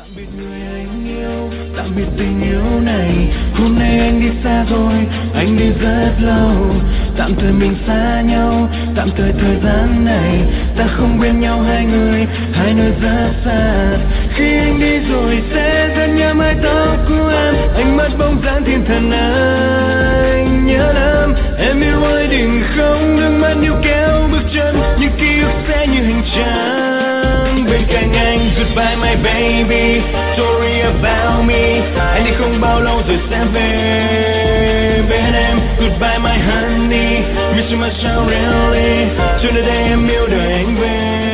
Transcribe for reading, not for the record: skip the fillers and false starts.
biệt người anh yêu, tạm biệt tình yêu này. Hôm nay anh đi xa rồi, anh đi rất lâu. Tạm thời mình xa nhau, tạm thời thời gian này ta không bên nhau, hai người hai nơi rất xa. Khi anh đi rồi sẽ rất nhớ mái tóc của em, anh mất bóng dáng thiên thần anh nhớ lắm. Em yêu ơi đừng không, nước mắt níu kéo bước chân, những ký ức sẽ như hành trang bên cạnh anh. Goodbye my baby, sorry about me, anh đi không bao lâu rồi sẽ về bên em. Goodbye my honey, miss you much really, cho đến đây em yêu đời anh về.